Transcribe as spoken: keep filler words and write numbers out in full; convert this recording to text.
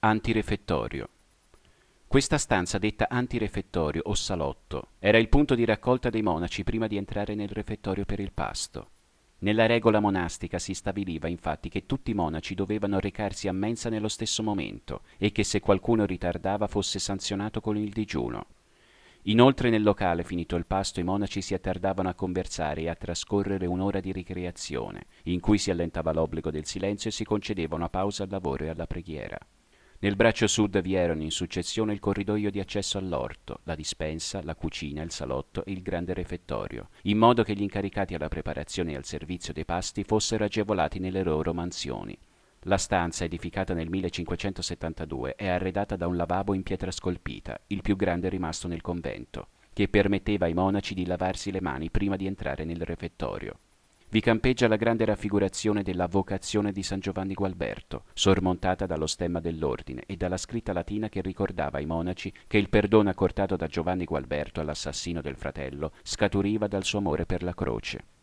Antirefettorio. Questa stanza, detta antirefettorio o salotto, era il punto di raccolta dei monaci prima di entrare nel refettorio per il pasto. Nella regola monastica si stabiliva infatti che tutti i monaci dovevano recarsi a mensa nello stesso momento e che se qualcuno ritardava fosse sanzionato con il digiuno. Inoltre nel locale, finito il pasto, i monaci si attardavano a conversare e a trascorrere un'ora di ricreazione, in cui si allentava l'obbligo del silenzio e si concedeva una pausa al lavoro e alla preghiera. Nel braccio sud vi erano in successione il corridoio di accesso all'orto, la dispensa, la cucina, il salotto e il grande refettorio, in modo che gli incaricati alla preparazione e al servizio dei pasti fossero agevolati nelle loro mansioni. La stanza, edificata nel millecinquecentosettantadue, è arredata da un lavabo in pietra scolpita, il più grande rimasto nel convento, che permetteva ai monaci di lavarsi le mani prima di entrare nel refettorio. Vi campeggia la grande raffigurazione della Vocazione di San Giovanni Gualberto, sormontata dallo stemma dell'ordine e dalla scritta latina che ricordava ai monaci che il perdono accordato da Giovanni Gualberto all'assassino del fratello scaturiva dal suo amore per la croce.